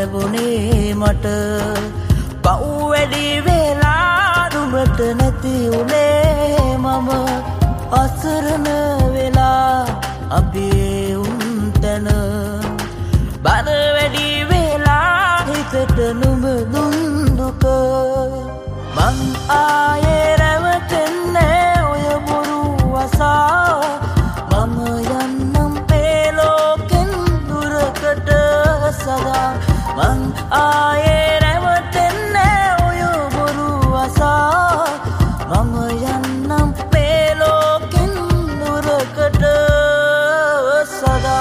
ලැබුණේ මට පව් වැඩි වෙලා නුඹට නැති උනේ මම අසරණ වෙලා අපි උන්තන බර වැඩි වෙලා හිතට නුඹ දුන් දුක මං ආයේ රැවටෙන්නේ ඔය බොරු අසා මම යන්නම් පෙලෝකෙන් දුරකට සදා මං ආයේ රැවටෙන්නේ ඔය බොරු අසා මම යන්නම් පෙලෝකෙන් දුරකට සදා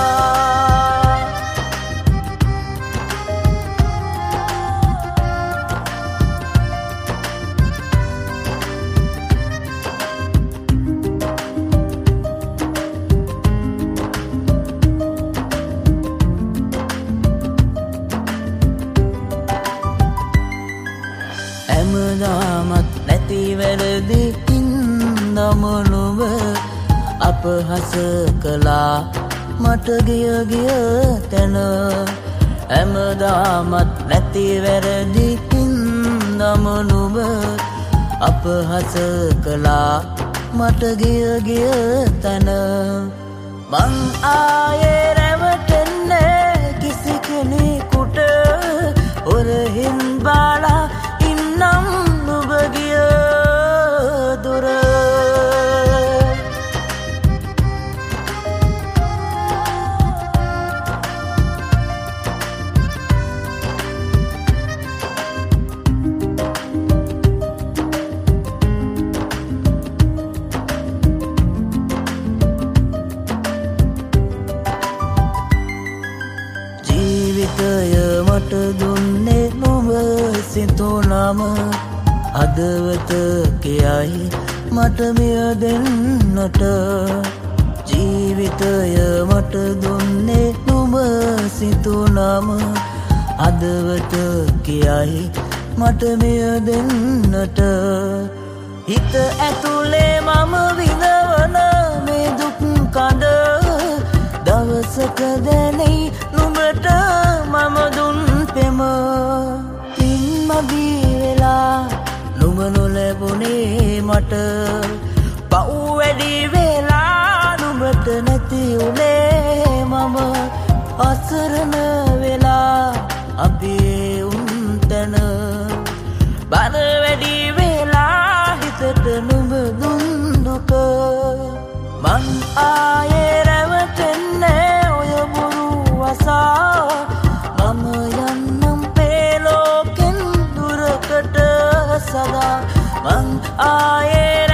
හැමදාමත් නැති වැරදි ඉන්නම නුඹ අපහාස කළා මට ගිය තැන හැමදාමත් නැති වැරදි ඉන්නම නුඹ අපහාස කළා මට ගිය තැන මං ආයේ රැවටෙන්නේ කිසි කෙනෙකුට ඔරහින් බාලා නම් නුඹ ගිය දුර ජීවිතය මට දුන්නේ නුඹ සිතුනම හදවත කියයි මට මෙය දෙන්නට ජීවිතය මට දුන්නේ නුඹ සිතුනම හදවත කියයි මට මෙය දෙන්නට හිත ඇතුලේ මම විඳවන මේ දුක් කඳ දවසක දැනෙයි නුඹට මම දුන් පෙම මගී වෙලා නුඹ නොලැබුණේ මට පව් වැඩි වෙලා නුඹට නැති උනේ මම අසරණ වෙලා අපි උන්තන බර වැඩි වෙලා හිතට නුඹ දුන් දුක මං ආයේ රැවටෙන්නේ ඔය බොරු අසා මම යන්නම් පෙලෝකෙන් සදා මං ආයේ